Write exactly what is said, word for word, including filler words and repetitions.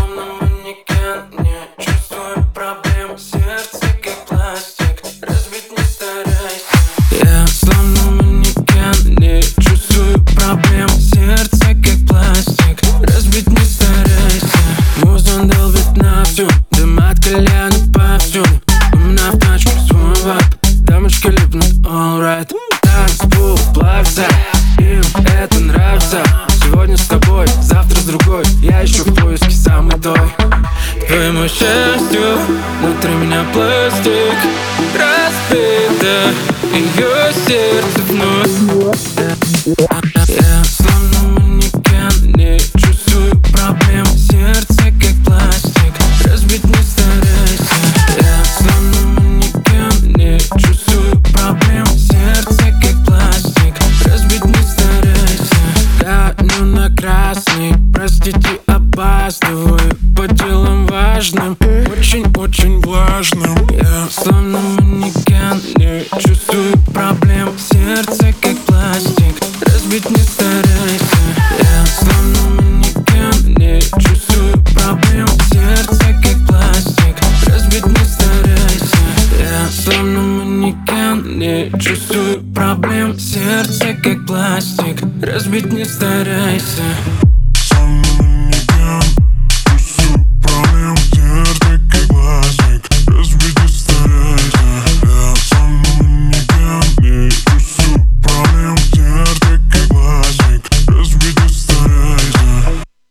словно манекен, не чувствую проблем. Сердце как пластик, разбить не старайся. Я словно манекен, не чувствую проблем. Сердце как пластик, разбить не старайся. Музон долбит на всю, дым от кальяна повсюду. У меня в тачке свой вайб, дамочки липнут, alright. Танцпол, плавится, им это нравится. Сегодня с тобой, завтра с другой. Я ищу в поиске самый той. Твоему счастью, внутри меня пластик разбито, ее сердце вновь. Я словно манекен, не чувствую проблем. Сердце как пластик, разбить не старайся. Я словно манекен, не чувствую проблем. Сердце как пластик, разбить не старайся. Гоню на красный, простите, опаздываю по делам важным, очень-очень важным. Я словно манекен, не чувствую проблем. Сердце как пластик, разбить не старайся. Я словно манекен, не чувствую проблем. Сердце как пластик, разбить не старайся. Я словно манекен, не чувствую проблем. Сердце как пластик, разбить не старайся.